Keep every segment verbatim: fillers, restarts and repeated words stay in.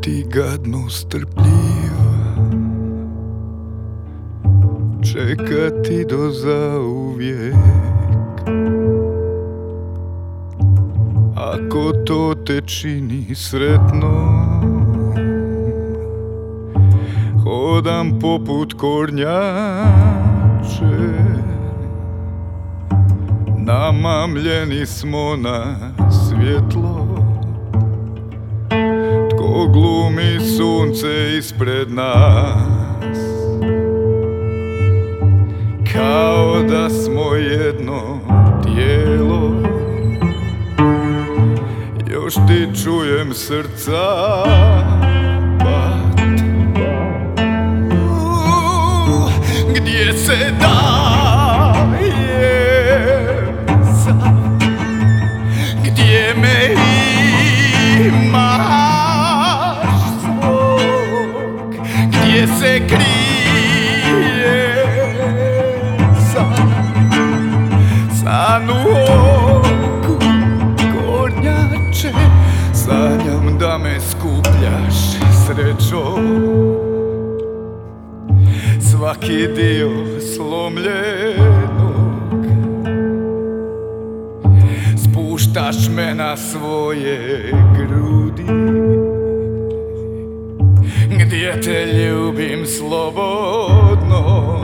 ti gadno strpljiva, čekati do zauvijek. Ako to te čini sretnom, hodam poput kornjače, namamljeni smo na svjetlo. Tko glumi sunce ispred nas, kao da smo jedno tijelo. Još ti čujem srca bat. uh, Gdje se daje sad, gdje me imaš svog, gdje se krije sad, san u oku kornjače. Sanjam da me skupljaš srećo, svaki dio slomljenog. Spuštaš me na svoje grudi, gdje te ljubim slobodno,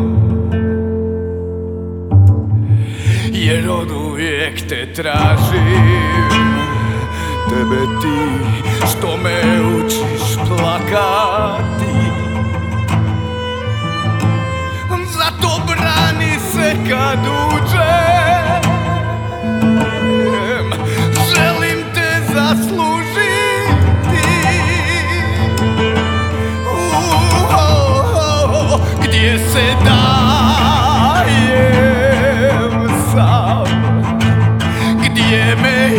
jer oduvijek te tražim. Tebe ti što me učiš plakati, zato brani se kad uđem. Želim te zaslužiti. uh, Gdje se dajem sam, gdje me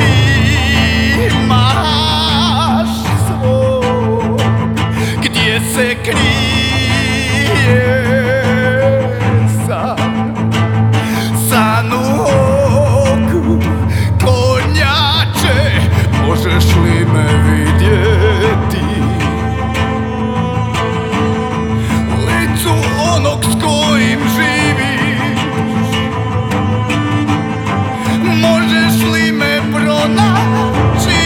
imaš svog, gdje se krije san, san u oku kornjače. Možeš li me vidjeti u licu onog s kojim živiš? Možeš li me pronaći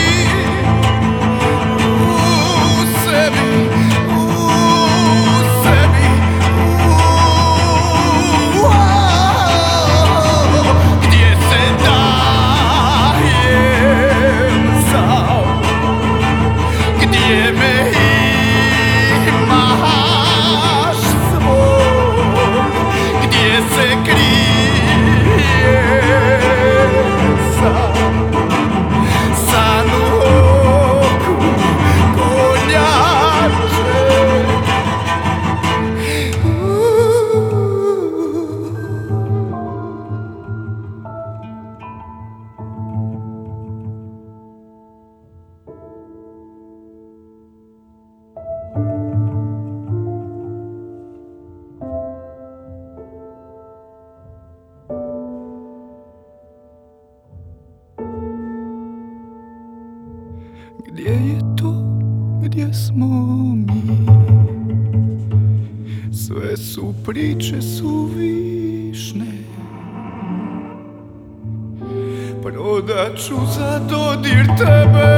u sebi, u sebi? uh, Gdje se dajem sam, gdje me imaš svog, gdje se krije san, san u oku kornjače. Gdje je to, gdje smo mi? Sve su priče suvišne. Prodat ću za dodir tebe